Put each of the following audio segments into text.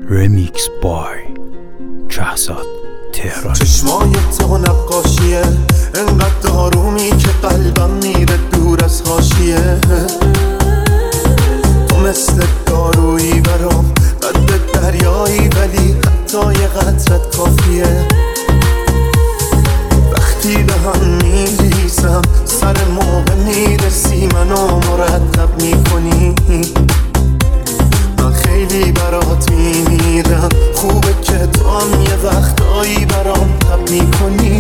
رمیکس بای شهزاد تهران. چشمای تو نقاشیه انقدر آرومی که قلبم میره دور از حاشیه. تو مثل دارویی برام قد دریایی، ولی حتی یه قطرت کافیه. وقتی به هم میریزم سر موقع میرسی، منو مرتب میکنی. من خیلی برات میمیرم، خوبه که تو هم یه وقتایی برام تب میکنی.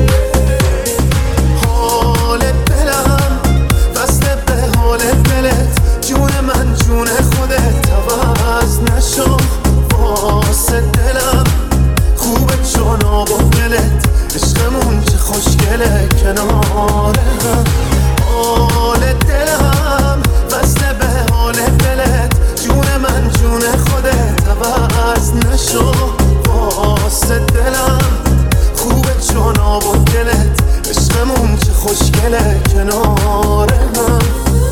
حال دلم وصله به حال دلت، جون من جون خودت عوض نشو. واسه دلم خوبه چون آب و دلت، عشقمون چه خوشگله کنار هم. حال دلم وصله به حال دلت، جون من جون خودت عوض نشو. واسه دلم خوبه چون آب و دلت، عشقمون چه خوشگله کنار هم.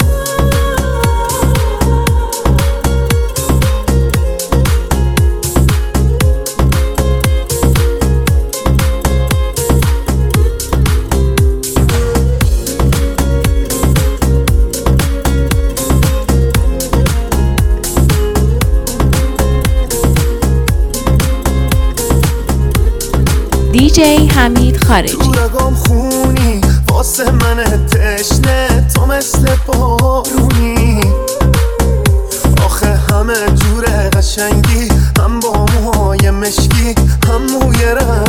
دیجی حمید خارجی. تو رگام خونی واسه من تشنه، تو مثل بارونی. آخه همه جوره قشنگی، هم با موهای مشکی هم موی رنگ